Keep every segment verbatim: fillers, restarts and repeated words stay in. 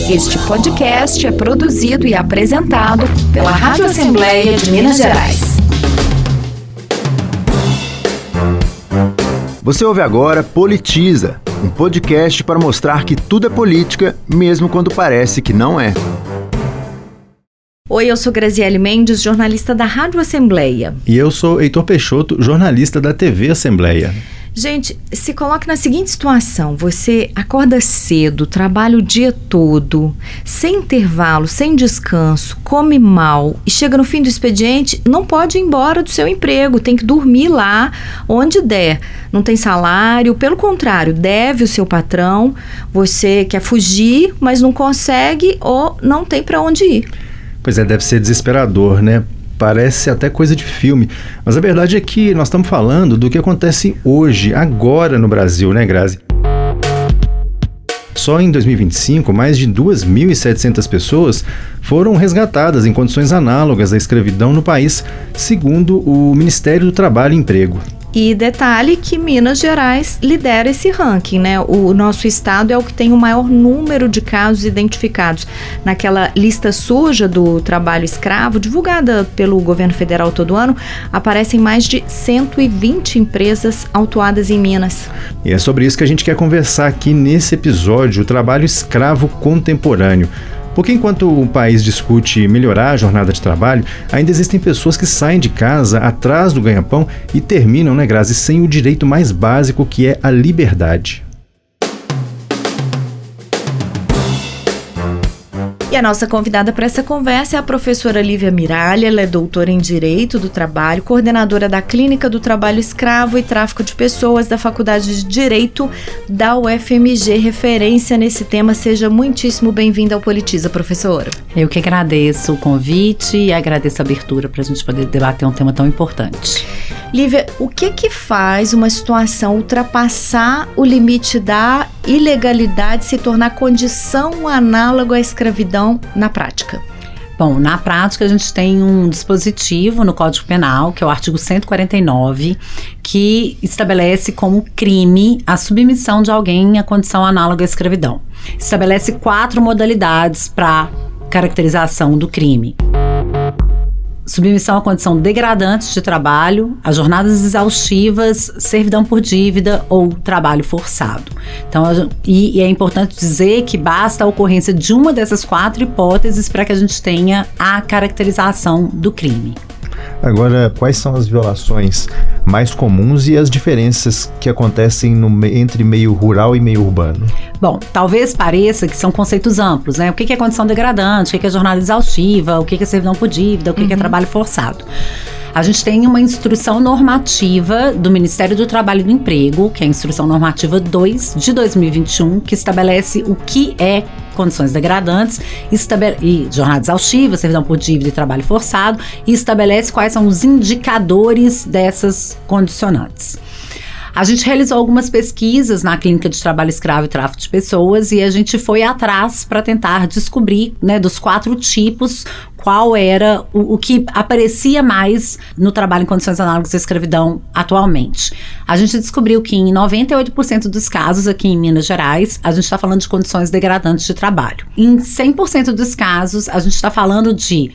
Este podcast é produzido e apresentado pela Rádio Assembleia de Minas Gerais. Você ouve agora Politiza, um podcast para mostrar que tudo é política, mesmo quando parece que não é. Oi, eu sou Graziele Mendes, jornalista da Rádio Assembleia. E eu sou Heitor Peixoto, jornalista da T V Assembleia. Gente, se coloque na seguinte situação: você acorda cedo, trabalha o dia todo, sem intervalo, sem descanso, come mal e chega no fim do expediente, não pode ir embora do seu emprego, tem que dormir lá onde der. Não tem salário, pelo contrário, deve o seu patrão, você quer fugir, mas não consegue ou não tem para onde ir. Pois é, deve ser desesperador, né? Parece até coisa de filme, mas a verdade é que nós estamos falando do que acontece hoje, agora no Brasil, né, Grazi? Só em dois mil e vinte e cinco, mais de duas mil e setecentas pessoas foram resgatadas em condições análogas à escravidão no país, segundo o Ministério do Trabalho e Emprego. E detalhe que Minas Gerais lidera esse ranking, né? O nosso estado é o que tem o maior número de casos identificados. Naquela lista suja do trabalho escravo, divulgada pelo governo federal todo ano, aparecem mais de cento e vinte empresas autuadas em Minas. E é sobre isso que a gente quer conversar aqui nesse episódio, o trabalho escravo contemporâneo. Porque enquanto o país discute melhorar a jornada de trabalho, ainda existem pessoas que saem de casa atrás do ganha-pão e terminam, né, Grazi, sem o direito mais básico, que é a liberdade. E a nossa convidada para essa conversa é a professora Lívia Miralha. Ela é doutora em Direito do Trabalho, coordenadora da Clínica do Trabalho Escravo e Tráfico de Pessoas da Faculdade de Direito da U F M G, referência nesse tema. Seja muitíssimo bem-vinda ao Politiza, professora. Eu que agradeço o convite e agradeço a abertura para a gente poder debater um tema tão importante. Lívia, o que que faz uma situação ultrapassar o limite da ilegalidade se tornar condição análoga à escravidão na prática? Bom, na prática a gente tem um dispositivo no Código Penal, que é o artigo cento e quarenta e nove, que estabelece como crime a submissão de alguém à condição análoga à escravidão. Estabelece quatro modalidades para caracterização do crime. Submissão à condição degradante de trabalho, a jornadas exaustivas, servidão por dívida ou trabalho forçado. Então, e, e é importante dizer que basta a ocorrência de uma dessas quatro hipóteses para que a gente tenha a caracterização do crime. Agora, quais são as violações mais comuns e as diferenças que acontecem no, entre meio rural e meio urbano? Bom, talvez pareça que são conceitos amplos, né? O que é condição degradante, o que é jornada exaustiva, o que é servidão por dívida, o que é trabalho forçado. A gente tem uma instrução normativa do Ministério do Trabalho e do Emprego, que é a Instrução Normativa dois de dois mil e vinte e um, que estabelece o que é condições degradantes e jornada exaustiva, servidão por dívida e trabalho forçado, e estabelece quais são os indicadores dessas condicionantes. A gente realizou algumas pesquisas na Clínica de Trabalho Escravo e Tráfico de Pessoas e a gente foi atrás para tentar descobrir, né, dos quatro tipos, qual era o, o que aparecia mais no trabalho em condições análogas à escravidão atualmente. A gente descobriu que em noventa e oito por cento dos casos aqui em Minas Gerais, a gente está falando de condições degradantes de trabalho. Em cem por cento dos casos, a gente está falando de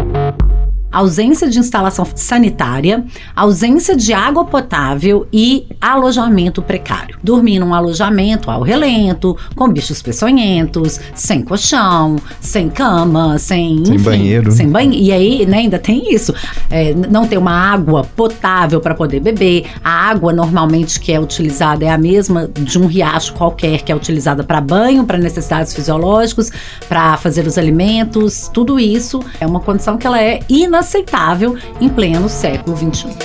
ausência de instalação sanitária, ausência de água potável e alojamento precário. Dormir num alojamento ao relento, com bichos peçonhentos, sem colchão, sem cama, sem... Sem enfim, banheiro. Sem banheiro. E aí, né, ainda tem isso. É, não ter uma água potável para poder beber. A água, normalmente, que é utilizada é a mesma de um riacho qualquer, que é utilizada para banho, para necessidades fisiológicas, para fazer os alimentos. Tudo isso é uma condição que ela é inaceitável aceitável em pleno século vinte e um.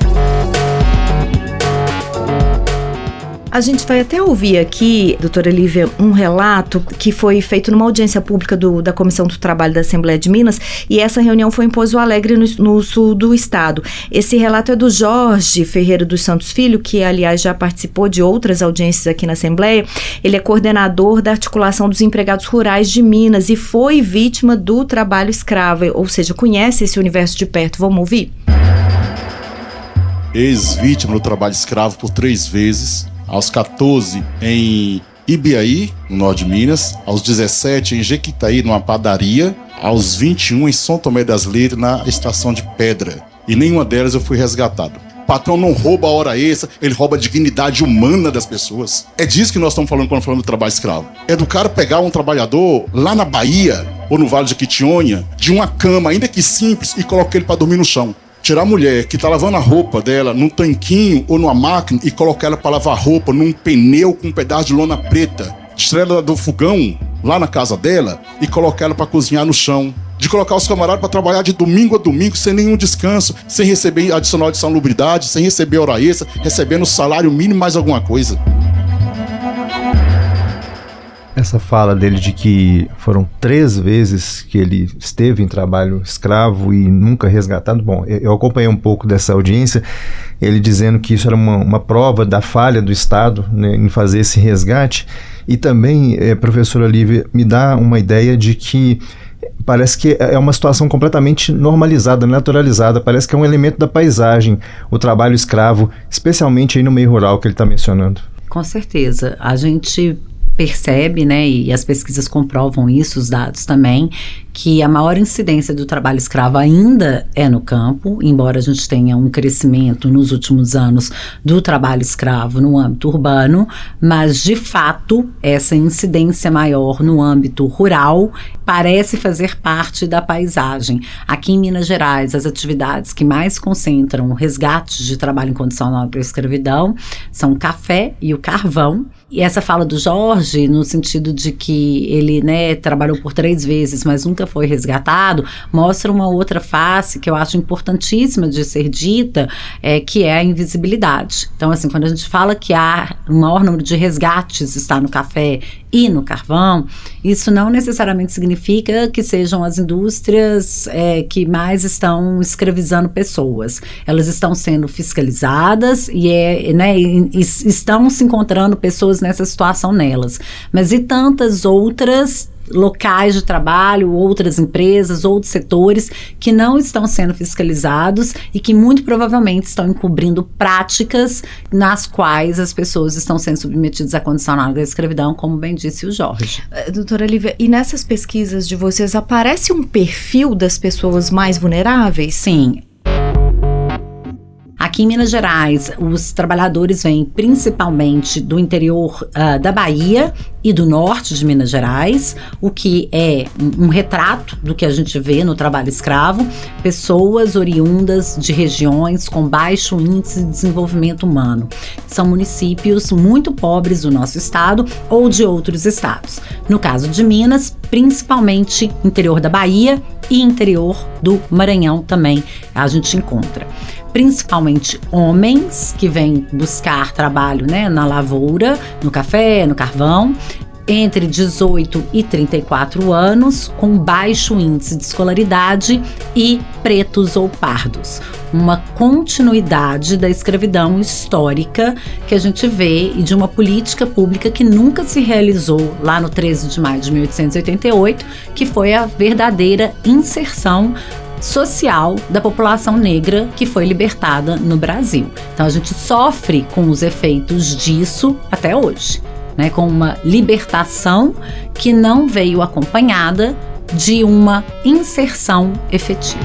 A gente vai até ouvir aqui, doutora Lívia, um relato que foi feito numa audiência pública do, da Comissão do Trabalho da Assembleia de Minas, e essa reunião foi em Pouso Alegre, no, no sul do estado. Esse relato é do Jorge Ferreira dos Santos Filho, que, aliás, já participou de outras audiências aqui na Assembleia. Ele é coordenador da Articulação dos Empregados Rurais de Minas e foi vítima do trabalho escravo, ou seja, conhece esse universo de perto. Vamos ouvir? Ex-vítima do trabalho escravo por três vezes. Aos catorze, em Ibiaí, no norte de Minas, aos dezessete em Jequitaí, numa padaria, aos vinte e um em São Tomé das Letras, na estação de Pedra. E nenhuma delas eu fui resgatado. O patrão não rouba a hora extra, ele rouba a dignidade humana das pessoas. É disso que nós estamos falando quando falamos do trabalho escravo. É do cara pegar um trabalhador lá na Bahia, ou no Vale de Jequitinhonha, de uma cama, ainda que simples, e colocar ele para dormir no chão. Tirar a mulher que tá lavando a roupa dela num tanquinho ou numa máquina e colocar ela para lavar roupa num pneu com um pedaço de lona preta, tirar ela do fogão lá na casa dela e colocar ela para cozinhar no chão. De colocar os camaradas para trabalhar de domingo a domingo sem nenhum descanso, sem receber adicional de salubridade, sem receber hora extra, recebendo salário mínimo mais alguma coisa. Essa fala dele de que foram três vezes que ele esteve em trabalho escravo e nunca resgatado. Bom, eu acompanhei um pouco dessa audiência, ele dizendo que isso era uma, uma prova da falha do Estado, né, em fazer esse resgate. E também, eh, professora Olívia, me dá uma ideia de que parece que é uma situação completamente normalizada, naturalizada, parece que é um elemento da paisagem, o trabalho escravo, especialmente aí no meio rural que ele está mencionando. Com certeza. A gente percebe, né, e as pesquisas comprovam isso, os dados também, que a maior incidência do trabalho escravo ainda é no campo, embora a gente tenha um crescimento nos últimos anos do trabalho escravo no âmbito urbano, mas de fato essa incidência maior no âmbito rural parece fazer parte da paisagem. Aqui em Minas Gerais, as atividades que mais concentram resgates de trabalho incondicional para a escravidão são o café e o carvão. E essa fala do Jorge, no sentido de que ele, né, trabalhou por três vezes, mas nunca foi resgatado, mostra uma outra face que eu acho importantíssima de ser dita, é, que é a invisibilidade. Então, assim, quando a gente fala que há um maior número de resgates está no café e no carvão, isso não necessariamente significa que sejam as indústrias é, que mais estão escravizando pessoas. Elas estão sendo fiscalizadas e, é, né, e, e estão se encontrando pessoas nessa situação nelas. Mas e tantas outras locais de trabalho, outras empresas, outros setores que não estão sendo fiscalizados e que muito provavelmente estão encobrindo práticas nas quais as pessoas estão sendo submetidas à condicional da escravidão, como bem disse o Jorge. Uh, doutora Olívia, e nessas pesquisas de vocês aparece um perfil das pessoas mais vulneráveis? Sim. Aqui em Minas Gerais, os trabalhadores vêm principalmente do interior uh, da Bahia e do norte de Minas Gerais, o que é um, um retrato do que a gente vê no trabalho escravo, pessoas oriundas de regiões com baixo índice de desenvolvimento humano. São municípios muito pobres do nosso estado ou de outros estados. No caso de Minas, principalmente interior da Bahia e interior do Maranhão também a gente encontra. Principalmente homens que vêm buscar trabalho, né, na lavoura, no café, no carvão, entre dezoito e trinta e quatro anos, com baixo índice de escolaridade e pretos ou pardos. Uma continuidade da escravidão histórica que a gente vê e de uma política pública que nunca se realizou lá no treze de maio de mil oitocentos e oitenta e oito, que foi a verdadeira inserção social da população negra que foi libertada no Brasil. Então a gente sofre com os efeitos disso até hoje, né, com uma libertação que não veio acompanhada de uma inserção efetiva.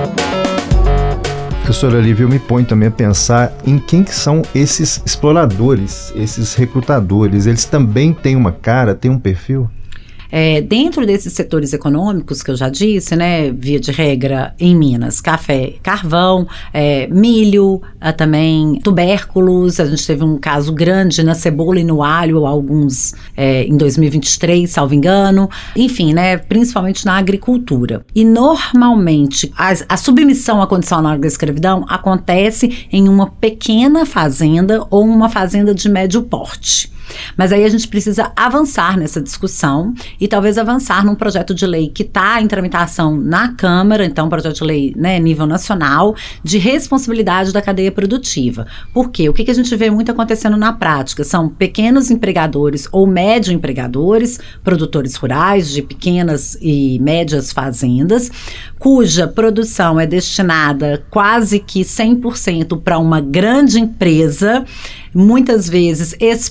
Professora Olívia, eu me ponho também a pensar em quem que são esses exploradores, esses recrutadores. Eles também têm uma cara, têm um perfil? É, dentro desses setores econômicos que eu já disse, né, via de regra em Minas, café, carvão, é, milho, ah, também tubérculos, a gente teve um caso grande na cebola e no alho, alguns é, em dois mil e vinte e três, salvo engano, enfim, né, principalmente na agricultura. E normalmente a, a submissão à condicional da escravidão acontece em uma pequena fazenda ou uma fazenda de médio porte. Mas aí a gente precisa avançar nessa discussão e talvez avançar num projeto de lei que está em tramitação na Câmara, então um projeto de lei, né, nível nacional, de responsabilidade da cadeia produtiva. Por quê? O que, que a gente vê muito acontecendo na prática? São pequenos empregadores ou médio empregadores, produtores rurais de pequenas e médias fazendas, cuja produção é destinada quase que cem por cento para uma grande empresa, muitas vezes exportadora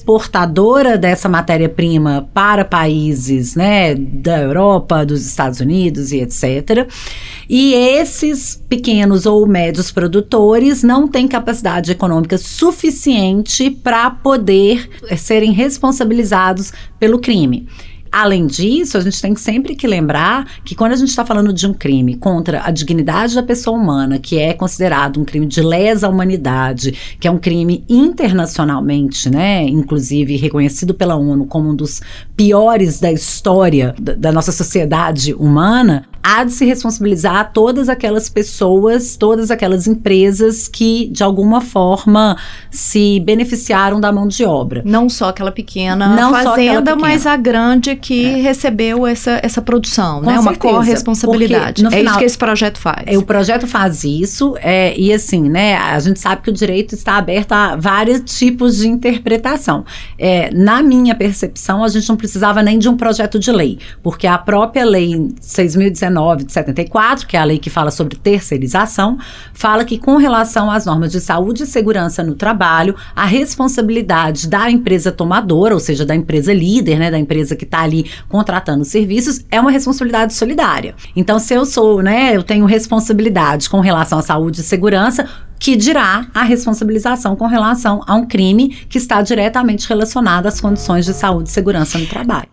exportadora dessa matéria-prima para países, né, da Europa, dos Estados Unidos e etcétera. E esses pequenos ou médios produtores não têm capacidade econômica suficiente para poder serem responsabilizados pelo crime. Além disso, a gente tem sempre que lembrar que quando a gente está falando de um crime contra a dignidade da pessoa humana, que é considerado um crime de lesa humanidade, que é um crime internacionalmente, né, inclusive reconhecido pela ONU como um dos piores da história da, da nossa sociedade humana, há de se responsabilizar todas aquelas pessoas, todas aquelas empresas que, de alguma forma, se beneficiaram da mão de obra. Não só aquela pequena Não fazenda, só aquela pequena. mas a grande que é. recebeu essa, essa produção, Com né? Uma certeza, corresponsabilidade. É final, isso que esse projeto faz. É, o projeto faz isso, é, e assim, né, a gente sabe que o direito está aberto a vários tipos de interpretação. É, na minha percepção, a gente não precisava nem de um projeto de lei, porque a própria lei seis mil e dezenove de setenta e quatro, que é a lei que fala sobre terceirização, fala que com relação às normas de saúde e segurança no trabalho, a responsabilidade da empresa tomadora, ou seja, da empresa líder, né, da empresa que está ali contratando serviços, é uma responsabilidade solidária. Então, se eu sou, né, eu tenho responsabilidade com relação à saúde e segurança, que dirá a responsabilização com relação a um crime que está diretamente relacionado às condições de saúde e segurança no trabalho.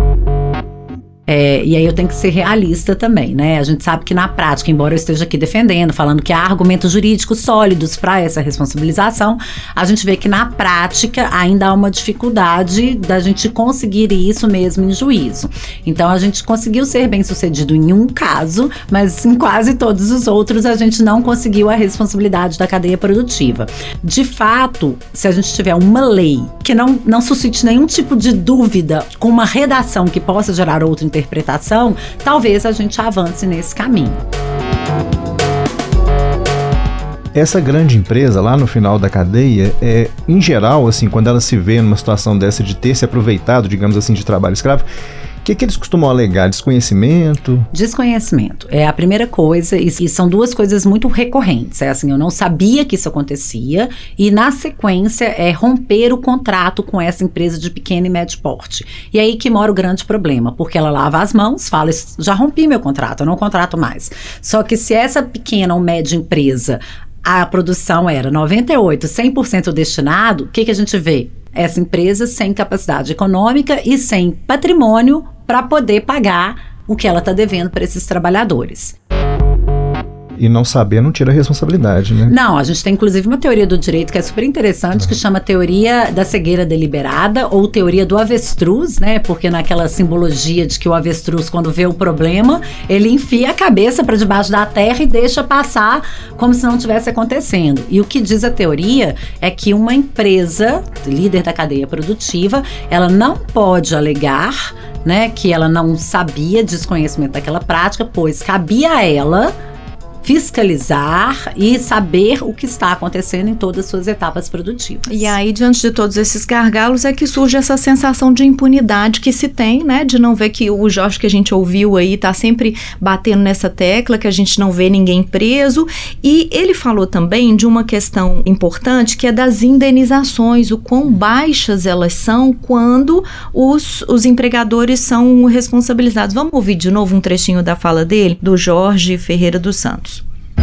É, e aí eu tenho que ser realista também, né? A gente sabe que na prática, embora eu esteja aqui defendendo, falando que há argumentos jurídicos sólidos para essa responsabilização, a gente vê que na prática ainda há uma dificuldade da gente conseguir isso mesmo em juízo. Então a gente conseguiu ser bem sucedido em um caso, mas em quase todos os outros a gente não conseguiu a responsabilidade da cadeia produtiva. De fato, se a gente tiver uma lei que não, não suscite nenhum tipo de dúvida com uma redação que possa gerar outra interpretação, interpretação, talvez a gente avance nesse caminho. Essa grande empresa lá no final da cadeia, é, em geral, assim, quando ela se vê numa situação dessa de ter se aproveitado, digamos assim, de trabalho escravo, o que, que eles costumam alegar? Desconhecimento? Desconhecimento é a primeira coisa, e, e são duas coisas muito recorrentes. É assim, eu não sabia que isso acontecia, e na sequência é romper o contrato com essa empresa de pequeno e médio porte. E aí que mora o grande problema, porque ela lava as mãos, fala, já rompi meu contrato, eu não contrato mais. Só que se essa pequena ou média empresa, a produção era noventa e oito por cento, cem por cento destinado, o que, que a gente vê? Essa empresa sem capacidade econômica e sem patrimônio para poder pagar o que ela está devendo para esses trabalhadores. E não saber não tira a responsabilidade, né? Não, a gente tem inclusive uma teoria do direito que é super interessante, uhum. que chama teoria da cegueira deliberada ou teoria do avestruz, né? Porque naquela simbologia de que o avestruz, quando vê o problema, ele enfia a cabeça para debaixo da terra e deixa passar como se não estivesse acontecendo. E o que diz a teoria é que uma empresa, líder da cadeia produtiva, ela não pode alegar, né, que ela não sabia, desconhecimento daquela prática, pois cabia a ela fiscalizar e saber o que está acontecendo em todas as suas etapas produtivas. E aí, diante de todos esses gargalos, é que surge essa sensação de impunidade que se tem, né? De não ver que o Jorge que a gente ouviu aí está sempre batendo nessa tecla, que a gente não vê ninguém preso. E ele falou também de uma questão importante, que é das indenizações, o quão baixas elas são quando os, os empregadores são responsabilizados. Vamos ouvir de novo um trechinho da fala dele, do Jorge Ferreira dos Santos.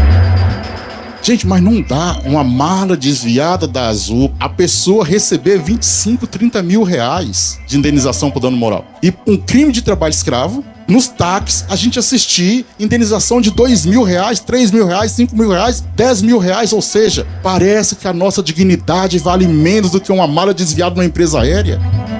Gente, mas não dá uma mala desviada da Azul a pessoa receber vinte e cinco, trinta mil reais de indenização por dano moral. E um crime de trabalho escravo, nos táxis, a gente assistir indenização de dois mil reais, três mil reais, cinco mil reais, dez mil reais. Ou seja, parece que a nossa dignidade vale menos do que uma mala desviada numa empresa aérea.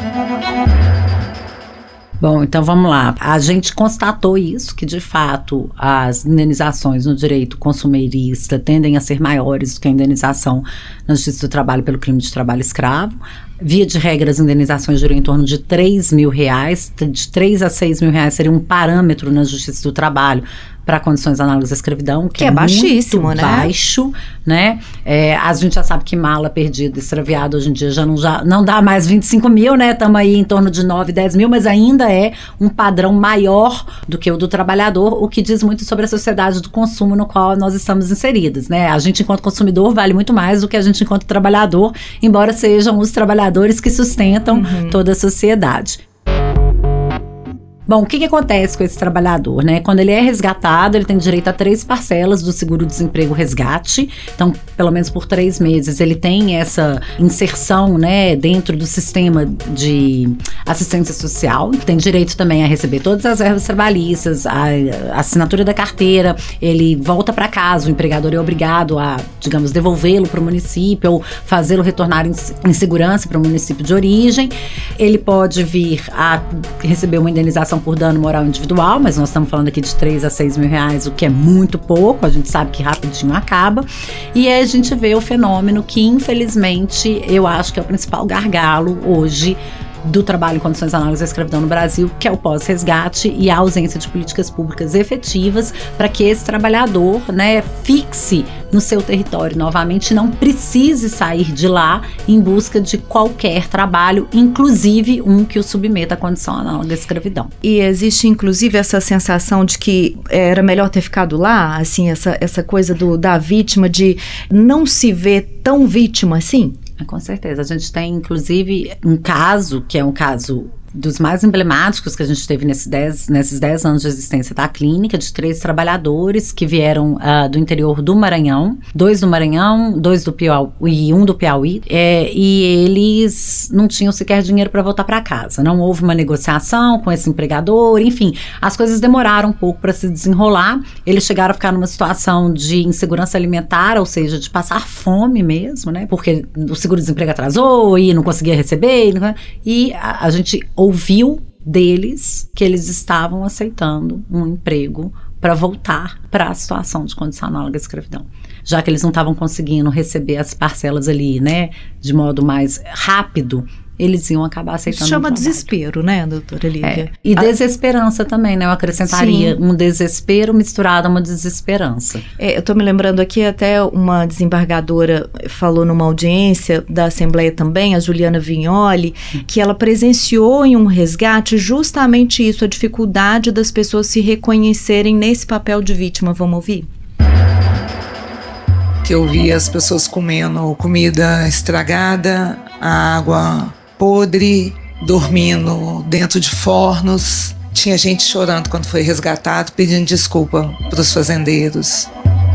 Bom, então vamos lá. A gente constatou isso, que de fato as indenizações no direito consumerista tendem a ser maiores do que a indenização na Justiça do Trabalho pelo crime de trabalho escravo. Via de regra, as indenizações duram em torno de três mil reais, de três a seis mil reais seria um parâmetro na Justiça do Trabalho para condições análogas à escravidão, que, que é, é baixíssimo, muito né? baixo, né? É, a gente já sabe que mala perdida, extraviada hoje em dia já não, já não dá mais vinte e cinco mil, né? Estamos aí em torno de nove, dez mil, mas ainda é um padrão maior do que o do trabalhador, o que diz muito sobre a sociedade do consumo no qual nós estamos inseridos, né? A gente, enquanto consumidor, vale muito mais do que a gente, enquanto trabalhador, embora sejam os trabalhadores que sustentam uhum. toda a sociedade. Bom, o que, que acontece com esse trabalhador, né? Quando ele é resgatado, ele tem direito a três parcelas do seguro-desemprego resgate. Então, pelo menos por três meses, ele tem essa inserção, né, dentro do sistema de assistência social. Tem direito também a receber todas as verbas trabalhistas, a, a assinatura da carteira. Ele volta para casa, o empregador é obrigado a, digamos, devolvê-lo para o município ou fazê-lo retornar em, em segurança para o município de origem. Ele pode vir a receber uma indenização por dano moral individual, mas nós estamos falando aqui de três a seis mil reais, o que é muito pouco, a gente sabe que rapidinho acaba. E aí a gente vê o fenômeno que, infelizmente, eu acho que é o principal gargalo hoje do trabalho em condições análogas à escravidão no Brasil, que é o pós-resgate e a ausência de políticas públicas efetivas para que esse trabalhador, né, fixe no seu território novamente e não precise sair de lá em busca de qualquer trabalho, inclusive um que o submeta à condição análoga à escravidão. E existe, inclusive, essa sensação de que era melhor ter ficado lá, assim, essa, essa coisa do, da vítima de não se ver tão vítima assim? Com certeza. A gente tem, inclusive, um caso, que é um caso dos mais emblemáticos que a gente teve nesses dez, nesses dez anos de existência da clínica, de três trabalhadores que vieram uh, do interior do Maranhão, dois do Maranhão, dois do Piauí e um do Piauí, é, e eles não tinham sequer dinheiro para voltar para casa. Não houve uma negociação com esse empregador, enfim, as coisas demoraram um pouco para se desenrolar. Eles chegaram a ficar numa situação de insegurança alimentar, ou seja, de passar fome mesmo, né? Porque o seguro-desemprego atrasou e não conseguia receber, e a, a gente ouviu deles que eles estavam aceitando um emprego para voltar para a situação de condição análoga à escravidão, já que eles não estavam conseguindo receber as parcelas ali, né, de modo mais rápido. Eles iam acabar aceitando. Isso chama um desespero, né, doutora Lívia? É. E a... desesperança também, né? Eu acrescentaria Sim. um desespero misturado a uma desesperança. É, eu estou me lembrando aqui, até uma desembargadora falou numa audiência da Assembleia também, a Juliana Vignoli, hum. que ela presenciou em um resgate justamente isso, a dificuldade das pessoas se reconhecerem nesse papel de vítima. Vamos ouvir? Que eu via as pessoas comendo comida estragada, a água podre, dormindo dentro de fornos. Tinha gente chorando quando foi resgatado, pedindo desculpa para os fazendeiros.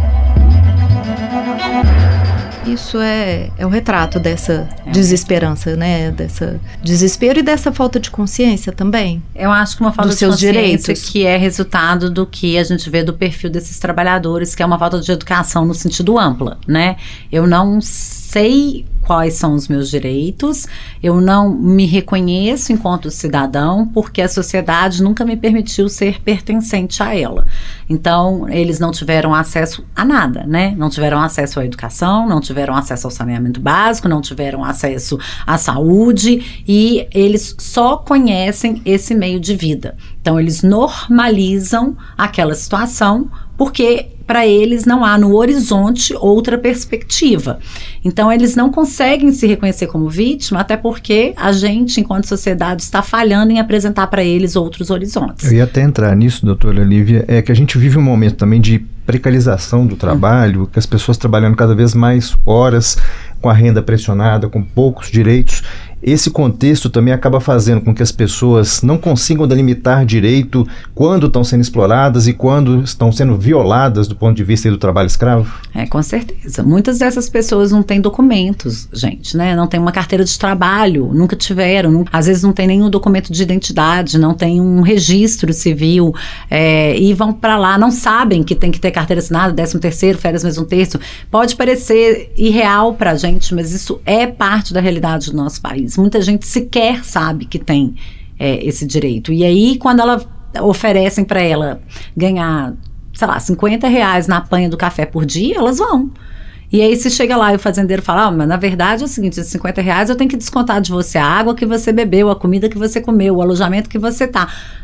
Isso é, é o retrato dessa desesperança, né? Dessa desespero e dessa falta de consciência também. Eu acho que uma falta dos de seus consciência direitos, que é resultado do que a gente vê do perfil desses trabalhadores, que é uma falta de educação no sentido amplo, né? Eu não sei quais são os meus direitos, eu não me reconheço enquanto cidadão, porque a sociedade nunca me permitiu ser pertencente a ela. Então, eles não tiveram acesso a nada, né? Não tiveram acesso à educação, não tiveram acesso ao saneamento básico, não tiveram acesso à saúde, e eles só conhecem esse meio de vida. Então, eles normalizam aquela situação, porque para eles não há no horizonte outra perspectiva. Então, eles não conseguem se reconhecer como vítima, até porque a gente, enquanto sociedade, está falhando em apresentar para eles outros horizontes. Eu ia até entrar nisso, doutora Lívia, é que a gente vive um momento também de precarização do trabalho, uhum. que as pessoas trabalhando cada vez mais horas, com a renda pressionada, com poucos direitos. Esse contexto também acaba fazendo com que as pessoas não consigam delimitar direito quando estão sendo exploradas e quando estão sendo violadas do ponto de vista do trabalho escravo? É, com certeza. Muitas dessas pessoas não têm documentos, gente, né? Não tem uma carteira de trabalho, nunca tiveram. Não, às vezes não tem nenhum documento de identidade, não tem um registro civil, é, e vão para lá, não sabem que tem que ter carteira assinada, décimo terceiro, férias mesmo terço. Pode parecer irreal pra gente, mas isso é parte da realidade do nosso país. Muita gente sequer sabe que tem é, esse direito. E aí, quando ela oferecem para ela ganhar, sei lá, cinquenta reais na panha do café por dia, elas vão. E aí, se chega lá e o fazendeiro fala, ah, mas na verdade é o seguinte, esses cinquenta reais eu tenho que descontar de você a água que você bebeu, a comida que você comeu, o alojamento que você tá.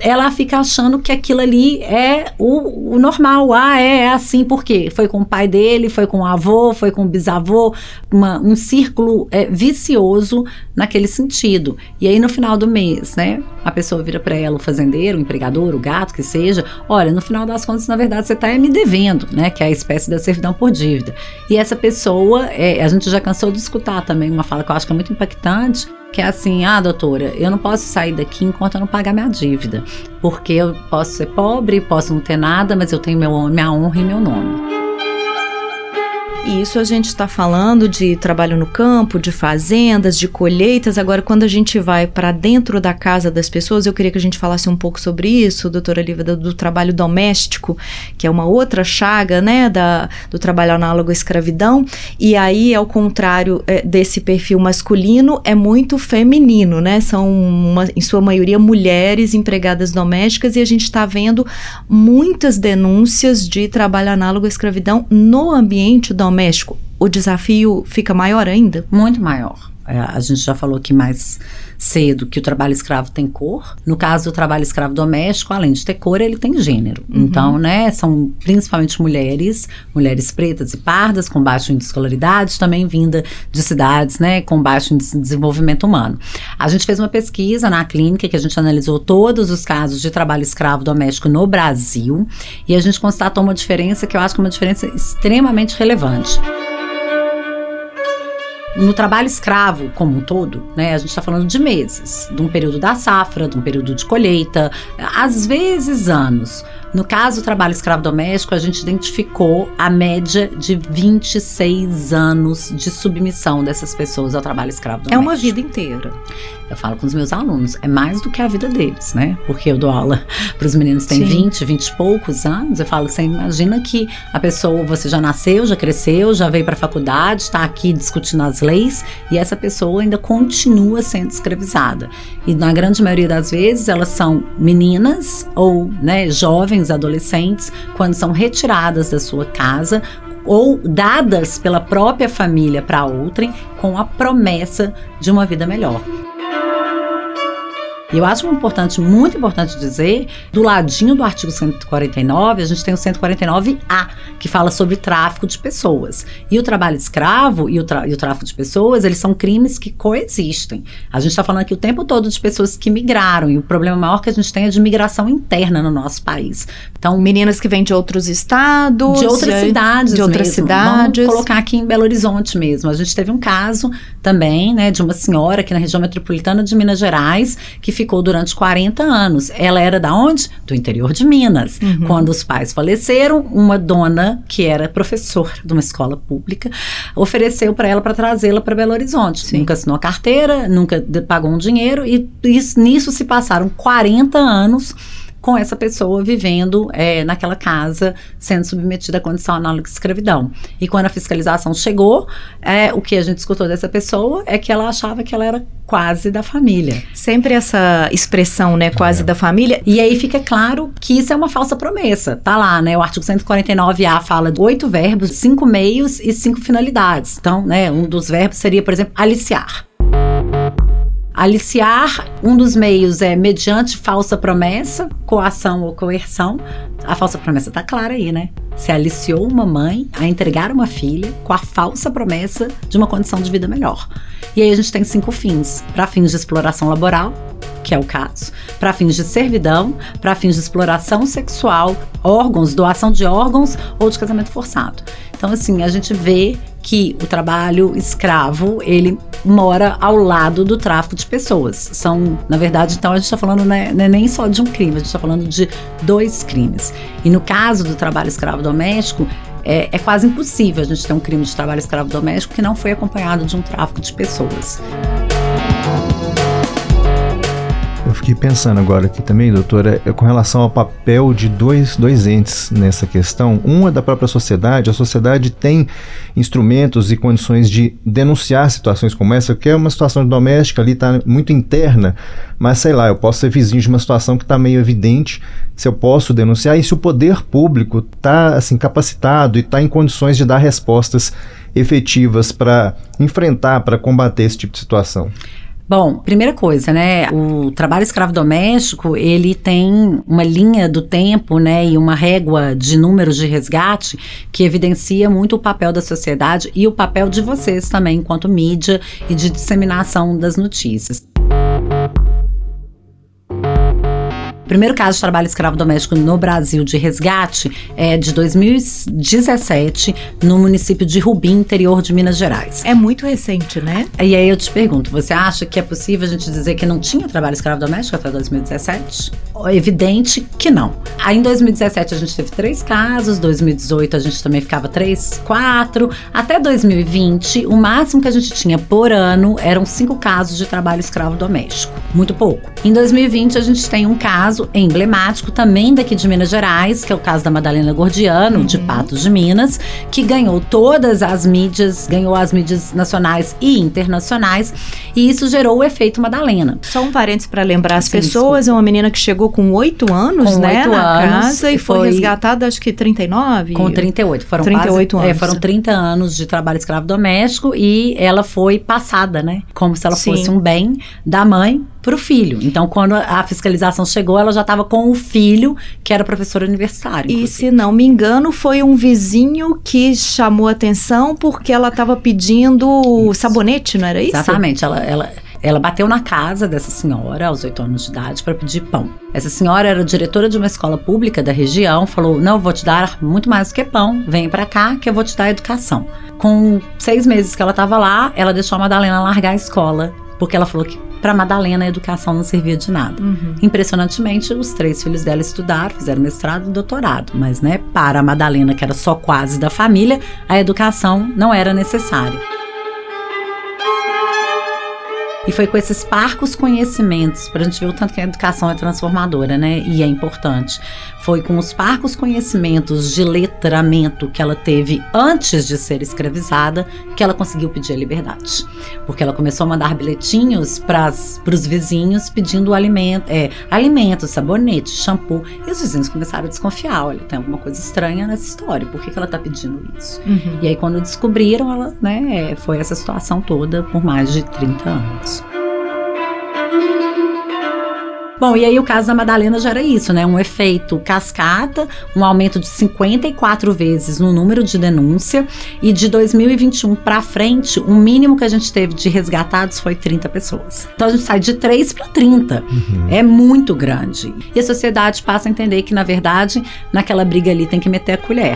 ela fica achando que aquilo ali é o, o normal. Ah, é, é assim, por quê? Foi com o pai dele, foi com o avô, foi com o bisavô, uma, um círculo é, vicioso naquele sentido. E aí, no final do mês, né, a pessoa vira para ela, o fazendeiro, o empregador, o gato, que seja, olha, no final das contas, na verdade, você está me devendo, né, que é a espécie da servidão por dívida. E essa pessoa, é, a gente já cansou de escutar também uma fala que eu acho que é muito impactante, que é assim, ah, doutora, eu não posso sair daqui enquanto eu não pagar minha dívida, porque eu posso ser pobre, posso não ter nada, mas eu tenho meu, minha honra e meu nome. E isso a gente está falando de trabalho no campo, de fazendas, de colheitas. Agora, quando a gente vai para dentro da casa das pessoas, eu queria que a gente falasse um pouco sobre isso, doutora Lívia, do, do trabalho doméstico, que é uma outra chaga, né, da, do trabalho análogo à escravidão. E aí, ao contrário é, desse perfil masculino, é muito feminino, né? São, uma, em sua maioria, mulheres empregadas domésticas, e a gente está vendo muitas denúncias de trabalho análogo à escravidão no ambiente doméstico. doméstico, o desafio fica maior ainda? Muito maior. É, a gente já falou aqui mais cedo que o trabalho escravo tem cor. No caso do trabalho escravo doméstico, além de ter cor, ele tem gênero. Uhum. Então, né, são principalmente mulheres, mulheres pretas e pardas, com baixo índice de escolaridade, também vinda de cidades, né, com baixo índice de desenvolvimento humano. A gente fez uma pesquisa na clínica que a gente analisou todos os casos de trabalho escravo doméstico no Brasil, e a gente constatou uma diferença que eu acho que é uma diferença extremamente relevante. No trabalho escravo como um todo, né, a gente está falando de meses, de um período da safra, de um período de colheita, às vezes anos. No caso do trabalho escravo doméstico, a gente identificou a média de vinte e seis anos de submissão dessas pessoas ao trabalho escravo doméstico. É uma vida inteira. Eu falo com os meus alunos, é mais do que a vida deles, né? Porque eu dou aula para os meninos que têm vinte, vinte e poucos anos. Eu falo, você imagina que a pessoa, você já nasceu, já cresceu, já veio para a faculdade, está aqui discutindo as leis, e essa pessoa ainda continua sendo escravizada. E na grande maioria das vezes, elas são meninas ou, né, jovens, adolescentes, quando são retiradas da sua casa ou dadas pela própria família para outrem com a promessa de uma vida melhor. E eu acho importante, muito importante dizer, do ladinho do artigo cento e quarenta e nove, a gente tem o cento e quarenta e nove A, que fala sobre tráfico de pessoas. E o trabalho escravo e o, e o tráfico de pessoas, eles são crimes que coexistem. A gente está falando aqui o tempo todo de pessoas que migraram, e o problema maior que a gente tem é de migração interna no nosso país. Então, meninas que vêm de outros estados, de outras de, cidades, de outras mesmo. cidades. Vamos colocar aqui em Belo Horizonte mesmo. A gente teve um caso também, né, de uma senhora aqui na região metropolitana de Minas Gerais que ficou durante quarenta anos. Ela era da onde? Do interior de Minas. Uhum. Quando os pais faleceram, uma dona que era professora de uma escola pública ofereceu para ela para trazê-la para Belo Horizonte. Sim. Nunca assinou a carteira, nunca pagou um dinheiro, e isso, nisso se passaram quarenta anos com essa pessoa vivendo é, naquela casa, sendo submetida à condição análoga de escravidão. E quando a fiscalização chegou, é, o que a gente escutou dessa pessoa é que ela achava que ela era quase da família. Sempre essa expressão, né, quase é. da família. E aí fica claro que isso é uma falsa promessa. Tá lá, né, o artigo cento e quarenta e nove A fala de oito verbos, cinco meios e cinco finalidades. Então, né, um dos verbos seria, por exemplo, aliciar. Aliciar, um dos meios é mediante falsa promessa, coação ou coerção. A falsa promessa está clara aí, né? Se aliciou uma mãe a entregar uma filha com a falsa promessa de uma condição de vida melhor. E aí a gente tem cinco fins. Para fins de exploração laboral, que é o caso, para fins de servidão, para fins de exploração sexual, órgãos, doação de órgãos ou de casamento forçado. Então, assim, a gente vê que o trabalho escravo, ele mora ao lado do tráfico de pessoas. São, na verdade, então a gente está falando, né, não é nem só de um crime, a gente está falando de dois crimes. E no caso do trabalho escravo doméstico, é, é quase impossível a gente ter um crime de trabalho escravo doméstico que não foi acompanhado de um tráfico de pessoas. Eu fiquei pensando agora aqui também, doutora, com relação ao papel de dois, dois entes nessa questão. Um é da própria sociedade. A sociedade tem instrumentos e condições de denunciar situações como essa, que é uma situação doméstica ali, está muito interna, mas sei lá, eu posso ser vizinho de uma situação que está meio evidente, se eu posso denunciar, e se o poder público está assim, capacitado e está em condições de dar respostas efetivas para enfrentar, para combater esse tipo de situação. Bom, primeira coisa, né, o trabalho escravo doméstico, ele tem uma linha do tempo, né, e uma régua de números de resgate que evidencia muito o papel da sociedade e o papel de vocês também, enquanto mídia e de disseminação das notícias. O primeiro caso de trabalho escravo doméstico no Brasil de resgate é de dois mil e dezessete, no município de Rubim, interior de Minas Gerais. É muito recente, né? E aí eu te pergunto, você acha que é possível a gente dizer que não tinha trabalho escravo doméstico até dois mil e dezessete? É evidente que não. Aí em dois mil e dezessete a gente teve três casos, dois mil e dezoito a gente também ficava três, quatro, até dois mil e vinte o máximo que a gente tinha por ano eram cinco casos de trabalho escravo doméstico. Muito pouco. Em dois mil e vinte a gente tem um caso emblemático também daqui de Minas Gerais, que é o caso da Madalena Gordiano, uhum. de Patos de Minas, que ganhou todas as mídias, ganhou as mídias nacionais e internacionais, e isso gerou o efeito Madalena. Só um parênteses para lembrar as Sim, pessoas, desculpa. É uma menina que chegou com oito anos, com né, oito na anos, casa e foi, foi resgatada, acho que trinta e nove? Com trinta e oito. Foram trinta e oito quase, anos. É, foram trinta anos de trabalho escravo doméstico e ela foi passada, né, como se ela Sim. fosse um bem da mãe para o filho. Então, quando a fiscalização chegou, ela já estava com o filho, que era professor universitário. E, se não me engano, foi um vizinho que chamou a atenção porque ela estava pedindo isso. sabonete, não era isso? Exatamente. Ela, ela, ela bateu na casa dessa senhora, aos oito anos de idade, para pedir pão. Essa senhora era diretora de uma escola pública da região, falou, não, eu vou te dar muito mais do que pão, vem para cá que eu vou te dar educação. Com seis meses que ela estava lá, ela deixou a Madalena largar a escola, porque ela falou que para Madalena a educação não servia de nada. Uhum. Impressionantemente, os três filhos dela estudaram, fizeram mestrado e doutorado, mas né, para a Madalena, que era só quase da família, a educação não era necessária. E foi com esses parcos conhecimentos, para a gente ver o tanto que a educação é transformadora, né? E é importante. Foi com os parcos conhecimentos de letramento que ela teve antes de ser escravizada que ela conseguiu pedir a liberdade. Porque ela começou a mandar bilhetinhos para os vizinhos pedindo alimento, é, alimento, sabonete, shampoo. E os vizinhos começaram a desconfiar. Olha, tem alguma coisa estranha nessa história. Por que, que ela está pedindo isso? Uhum. E aí, quando descobriram, ela, né, foi essa situação toda por mais de trinta anos. Bom, e aí o caso da Madalena já era isso, né? Um efeito cascata, um aumento de cinquenta e quatro vezes no número de denúncia, e de dois mil e vinte e um para frente, o mínimo que a gente teve de resgatados foi trinta pessoas. Então a gente sai de três para trinta. Uhum. É muito grande. E a sociedade passa a entender que, na verdade, naquela briga ali tem que meter a colher.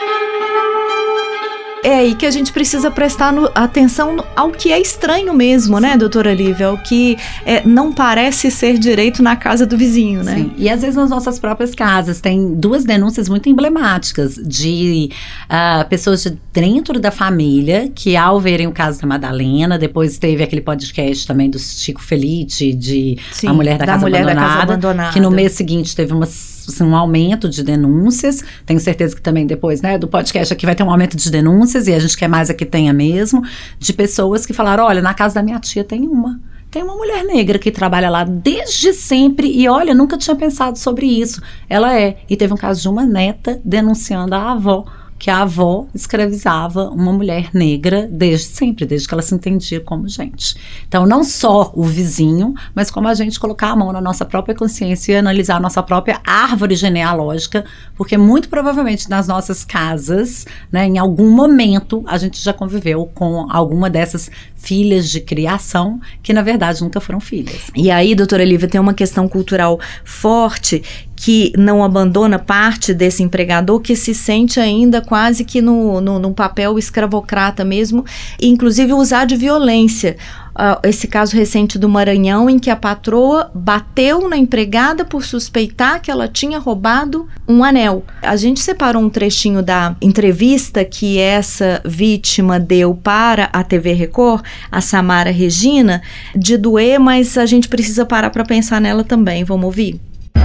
É aí que a gente precisa prestar no, atenção ao que é estranho mesmo, Sim. né, doutora Lívia? O que é, não parece ser direito na casa do vizinho, né? Sim. E às vezes nas nossas próprias casas. Tem duas denúncias muito emblemáticas de uh, pessoas de dentro da família que, ao verem o caso da Madalena, depois teve aquele podcast também do Chico Felice, de Sim, A Mulher da, da casa, mulher abandonada, da Casa Abandonada, que no mês seguinte teve uma, assim, um aumento de denúncias. Tenho certeza que também depois, né, do podcast aqui vai ter um aumento de denúncias, e a gente quer mais é que tenha mesmo, de pessoas que falaram, olha, na casa da minha tia tem uma, tem uma mulher negra que trabalha lá desde sempre, e olha, nunca tinha pensado sobre isso, ela é, e teve um caso de uma neta denunciando a avó, que a avó escravizava uma mulher negra desde sempre, desde que ela se entendia como gente. Então, não só o vizinho, mas como a gente colocar a mão na nossa própria consciência e analisar a nossa própria árvore genealógica, porque muito provavelmente nas nossas casas, né, em algum momento, a gente já conviveu com alguma dessas filhas de criação, que na verdade nunca foram filhas. E aí, doutora Lívia, tem uma questão cultural forte que não abandona parte desse empregador, que se sente ainda quase que no, no, num papel escravocrata mesmo, e inclusive usar de violência. Uh, esse caso recente do Maranhão, em que a patroa bateu na empregada por suspeitar que ela tinha roubado um anel. A gente separou um trechinho da entrevista que essa vítima deu para a T V Record, a Samara Regina, de doer, mas a gente precisa parar para pensar nela também. Vamos ouvir?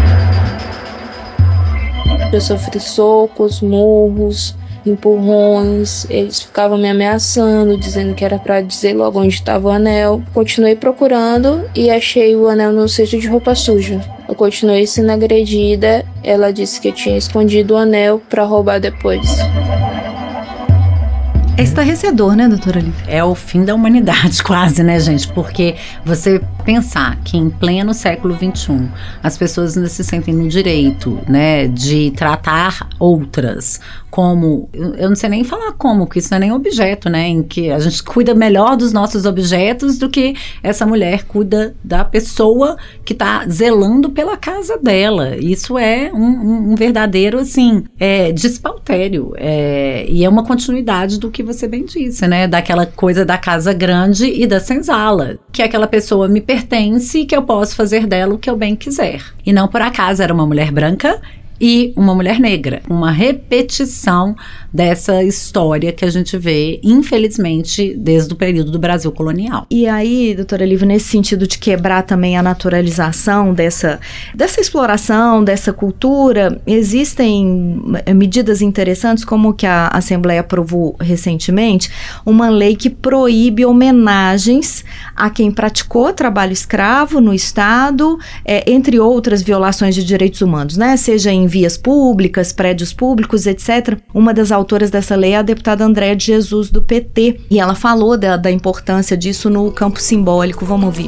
Eu sofri socos, murros, empurrões, eles ficavam me ameaçando, dizendo que era para dizer logo onde estava o anel. Continuei procurando e achei o anel no cesto de roupa suja. Eu continuei sendo agredida, ela disse que eu tinha escondido o anel para roubar depois. É estarrecedor, né, doutora Lívia? É o fim da humanidade quase, né, gente? Porque você pensar que em pleno século vinte e um as pessoas ainda se sentem no direito, né, de tratar outras como, eu não sei nem falar como, porque isso não é nem objeto, né, em que a gente cuida melhor dos nossos objetos do que essa mulher cuida da pessoa que está zelando pela casa dela. Isso é um, um, um verdadeiro, assim, é, despautério, é, e é uma continuidade do que você bem disse, né, daquela coisa da casa grande e da senzala, que aquela pessoa me pertence e que eu posso fazer dela o que eu bem quiser. E não por acaso era uma mulher branca e uma mulher negra. Uma repetição dessa história que a gente vê, infelizmente, desde o período do Brasil colonial. E aí, doutora Lívia, nesse sentido de quebrar também a naturalização dessa, dessa exploração, dessa cultura, existem medidas interessantes, como que a Assembleia aprovou recentemente, uma lei que proíbe homenagens a quem praticou trabalho escravo no Estado, é, entre outras violações de direitos humanos, né? Seja em vias públicas, prédios públicos, etcétera. Uma das autoras dessa lei é a deputada Andréa de Jesus, do P T, e ela falou da, da importância disso no campo simbólico. Vamos ouvir.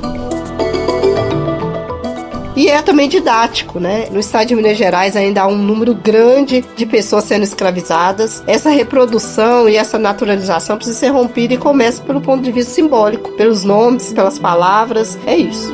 E é também didático, né? No estado de Minas Gerais ainda há um número grande de pessoas sendo escravizadas. Essa reprodução e essa naturalização precisa ser rompida e começa pelo ponto de vista simbólico, pelos nomes, pelas palavras, é isso.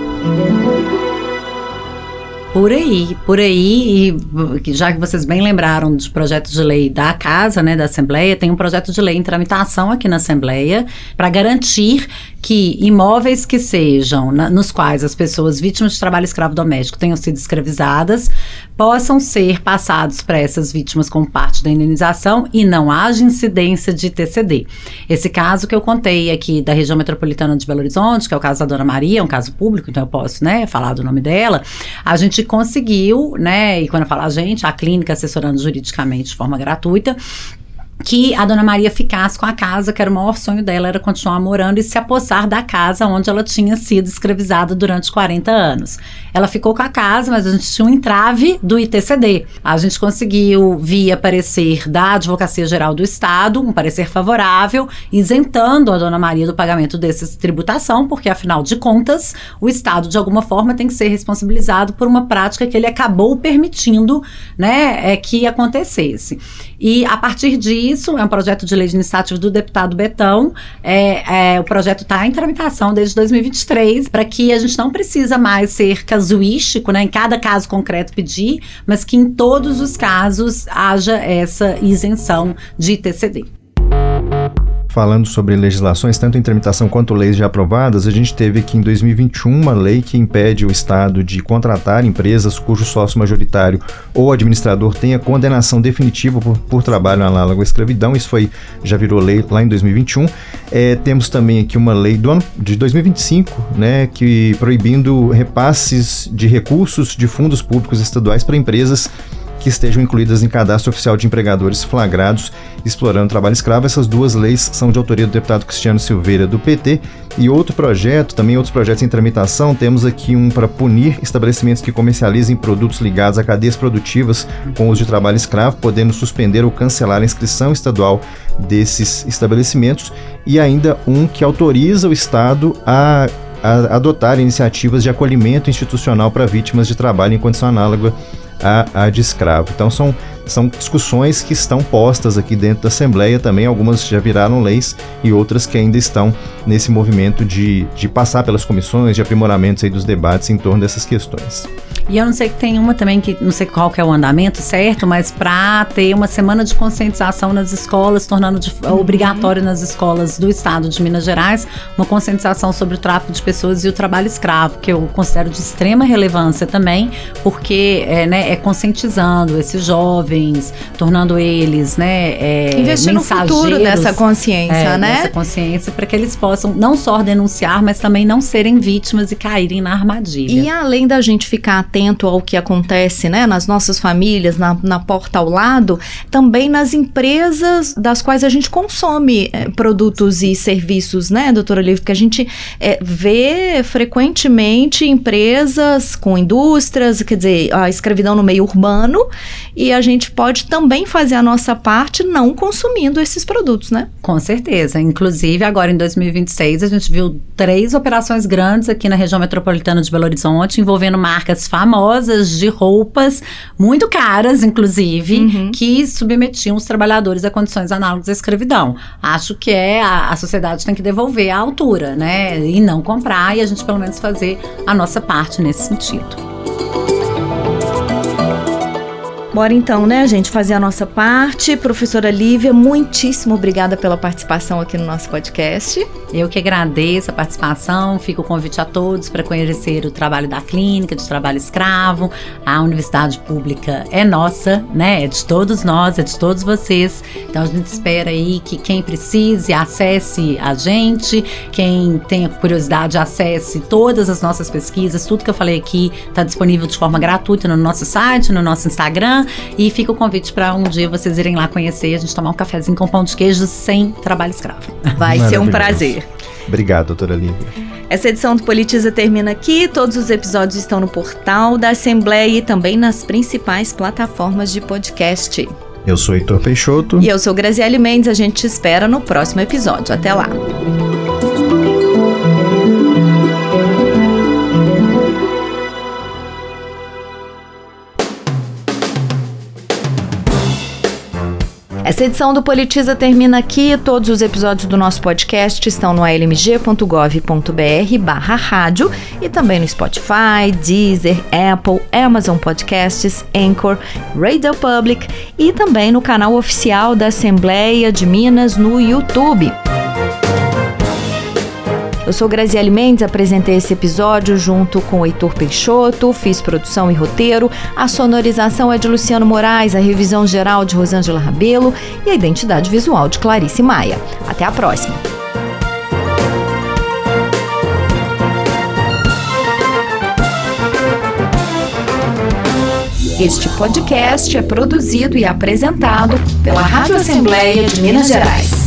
Por aí, por aí, e já que vocês bem lembraram dos projetos de lei da Casa, né, da Assembleia, tem um projeto de lei em tramitação aqui na Assembleia para garantir que imóveis que sejam, na, nos quais as pessoas vítimas de trabalho escravo doméstico tenham sido escravizadas, possam ser passados para essas vítimas como parte da indenização e não haja incidência de T C D. Esse caso que eu contei aqui da região metropolitana de Belo Horizonte, que é o caso da Dona Maria, um caso público, então eu posso, né, falar do nome dela, a gente conseguiu, né, e quando eu falo a gente, a clínica assessorando juridicamente de forma gratuita, que a Dona Maria ficasse com a casa, que era o maior sonho dela, era continuar morando e se apossar da casa onde ela tinha sido escravizada durante quarenta anos. Ela ficou com a casa, mas a gente tinha um entrave do I T C D. A gente conseguiu, via parecer da Advocacia Geral do Estado, um parecer favorável, isentando a Dona Maria do pagamento dessa tributação, porque, afinal de contas, o Estado, de alguma forma, tem que ser responsabilizado por uma prática que ele acabou permitindo, né, é, que acontecesse. E, a partir disso, Isso é um projeto de lei de iniciativa do deputado Betão. É, é, o projeto está em tramitação desde dois mil e vinte e três, para que a gente não precisa mais ser casuístico, né, em cada caso concreto pedir, mas que em todos os casos haja essa isenção de I T C D. Falando sobre legislações, tanto em tramitação quanto leis já aprovadas, a gente teve aqui em dois mil e vinte e um uma lei que impede o Estado de contratar empresas cujo sócio majoritário ou administrador tenha condenação definitiva por, por trabalho análogo à escravidão. Isso foi, já virou lei lá em dois mil e vinte e um. É, temos também aqui uma lei do ano de dois mil e vinte e cinco, né, que proibindo repasses de recursos de fundos públicos estaduais para empresas que estejam incluídas em cadastro oficial de empregadores flagrados explorando trabalho escravo. Essas duas leis são de autoria do deputado Cristiano Silveira, do P T. E outro projeto, também outros projetos em tramitação, temos aqui um para punir estabelecimentos que comercializem produtos ligados a cadeias produtivas com uso de trabalho escravo, podendo suspender ou cancelar a inscrição estadual desses estabelecimentos. E ainda um que autoriza o Estado a, a adotar iniciativas de acolhimento institucional para vítimas de trabalho em condição análoga A, a de escravo. Então são, são discussões que estão postas aqui dentro da Assembleia também, algumas já viraram leis e outras que ainda estão nesse movimento de, de passar pelas comissões, de aprimoramentos aí dos debates em torno dessas questões. E eu não sei que tem uma também, que não sei qual que é o andamento certo, mas para ter uma semana de conscientização nas escolas, tornando de, uhum. obrigatório nas escolas do estado de Minas Gerais, uma conscientização sobre o tráfico de pessoas e o trabalho escravo, que eu considero de extrema relevância também, porque é, né, é conscientizando esses jovens, tornando eles, né, é, investir no futuro dessa consciência, é, né? Dessa consciência, para que eles possam não só denunciar, mas também não serem vítimas e caírem na armadilha. E além da gente ficar atento atento ao que acontece, né, nas nossas famílias, na, na porta ao lado, também nas empresas das quais a gente consome é, produtos e serviços, né, doutora Olívia? Porque a gente é, vê frequentemente empresas com indústrias, quer dizer, a escravidão no meio urbano, e a gente pode também fazer a nossa parte não consumindo esses produtos, né? Com certeza. Inclusive, agora em dois mil e vinte e seis, a gente viu três operações grandes aqui na região metropolitana de Belo Horizonte, envolvendo marcas famosas de roupas, muito caras, inclusive, uhum. que submetiam os trabalhadores a condições análogas à escravidão. Acho que é a, a sociedade tem que devolver à altura, né? E não comprar, e a gente pelo menos fazer a nossa parte nesse sentido. Bora então, né, gente, fazer a nossa parte. Professora Lívia, muitíssimo obrigada pela participação aqui no nosso podcast. Eu que agradeço a participação, fica o convite a todos para conhecer o trabalho da clínica de trabalho escravo. A universidade pública é nossa, né, é de todos nós, é de todos vocês. Então a gente espera aí que quem precise acesse a gente, quem tenha curiosidade acesse todas as nossas pesquisas, tudo que eu falei aqui está disponível de forma gratuita no nosso site, no nosso Instagram. E fica o convite para um dia vocês irem lá conhecer, a gente tomar um cafezinho com pão de queijo sem trabalho escravo. Vai ser um prazer. Obrigado, doutora Lívia. Essa edição do Politiza termina aqui. Todos os episódios estão no portal da Assembleia e também nas principais plataformas de podcast. Eu sou Heitor Peixoto. E eu sou Graziele Mendes. A gente te espera no próximo episódio. Até lá. Essa edição do Politiza termina aqui. Todos os episódios do nosso podcast estão no a l m g ponto gov ponto b r barra rádio e também no Spotify, Deezer, Apple, Amazon Podcasts, Anchor, Radio Public e também no canal oficial da Assembleia de Minas no YouTube. Eu sou Graziele Mendes, apresentei esse episódio junto com o Heitor Peixoto, fiz produção e roteiro, a sonorização é de Luciano Moraes, a revisão geral de Rosângela Rabelo e a identidade visual de Clarice Maia. Até a próxima! Este podcast é produzido e apresentado pela Rádio Assembleia de Minas Gerais.